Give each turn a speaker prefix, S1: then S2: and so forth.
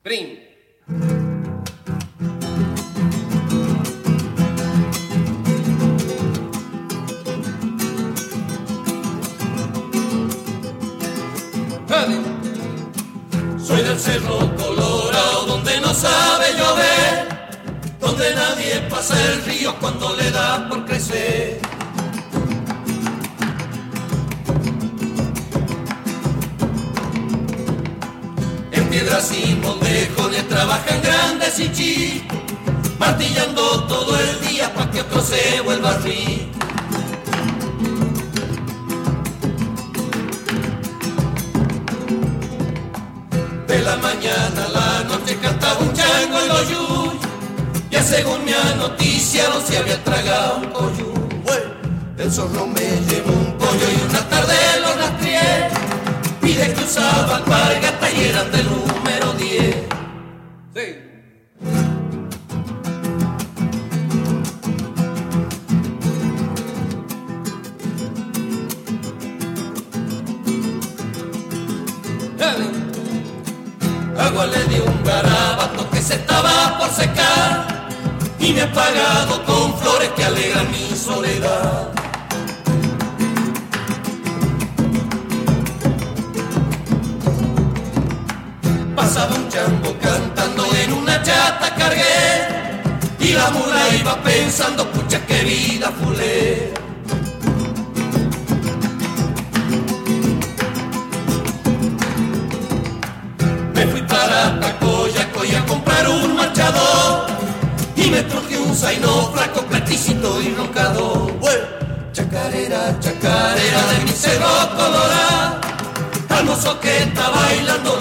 S1: Brin.
S2: Soy del Cerro Colorado, donde no sabe llover, donde nadie pasa el río cuando le da por crecer. En piedras y moldejones trabajan grandes y chicos, martillando todo el día pa' que otro se vuelva rico. De la mañana a la noche cantaba un chango en los yuyos, ya según me anoticiaron se había tragado un coyú. Del zorro me llevó un pollo y una tarde lo rastrié, pide que usaba alpargata y eran del número 10.
S1: Sí.
S2: Agua le di un garabato que se estaba por secar y me ha pagado con flores que alegran mi soledad. Pasaba un chango cantando en una chata cargué y la mula iba pensando, pucha qué vida fulé. Me fui para Tacoyaco y a comprar un machador y me traje un zaino flaco, platicito y roncador. Chacarera, chacarera de mi Cerro Colorado, al mozo que está bailando